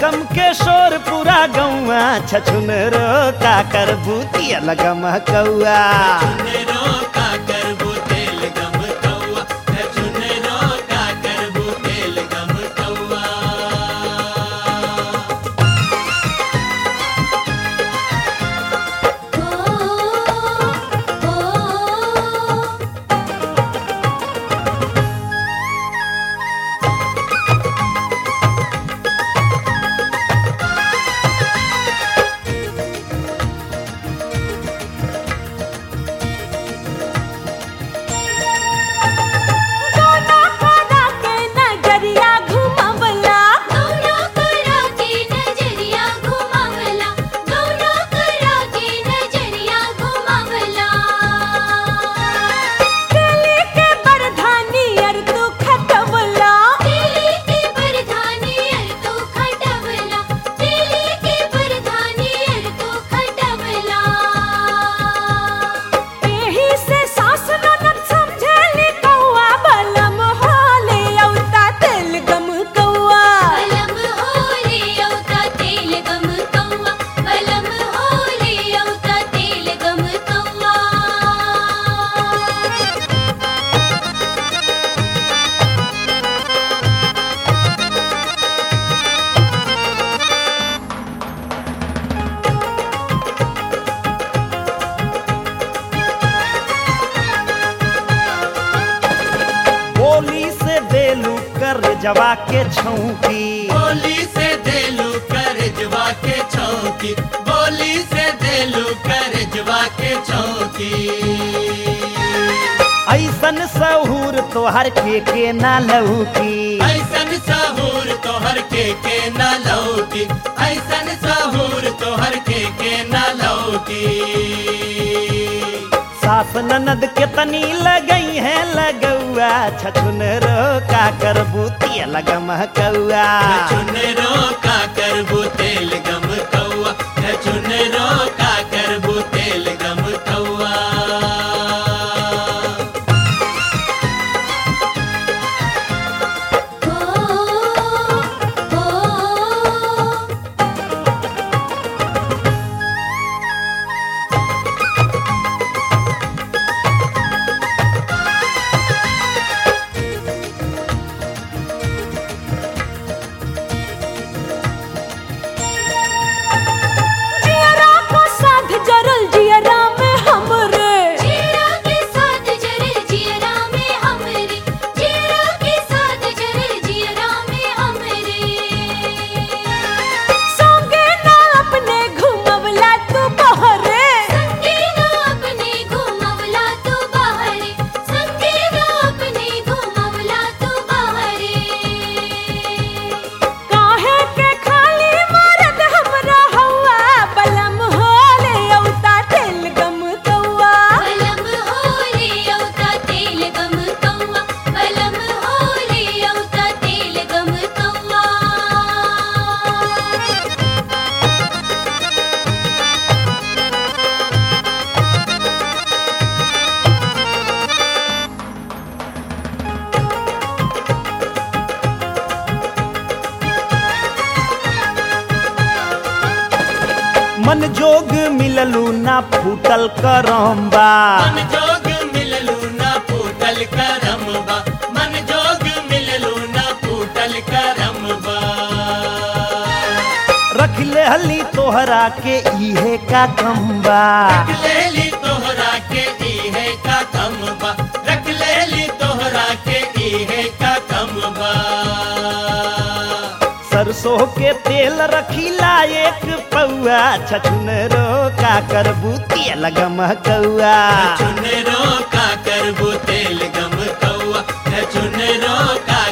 गम के शोर पूरा गौआ छछुन रो का कर भूतिया लगम कौआ जवा के छौकी बोली से देलू कर जवा के छौकी बोली से देलू कर जवा के छौकी ऐसन सहूर तोहर के ना लौकी ऐसन सहूर तोहर के ना लौकी ऐसन सहूर तोहर के ना लौकी सास ननद के तनी लगई है लगौआ छछुन रो का कर बूतिया लगम कौआ छछुन रो का कर बूतेल गम कौआ छछुन रो का कर बूतेल गम कौआ मन जोग मिललू ना फूटल करम्बा मन जोग मिललू ना फूटल करम्बा मन जोग मिललू ना फूटल करम्बा रख ले हली तोहरा के इहे का कम्बा रख ले ली तोहरा के इहे का कम्बा रख ले ली तोहरा के इहे का कम्बा सरसों के तेल रखीला एक पौआ छछुन रो का कर बूतिया लगम कौआ छछुन रो का कर बूतेल गम कौआ छछुन रो का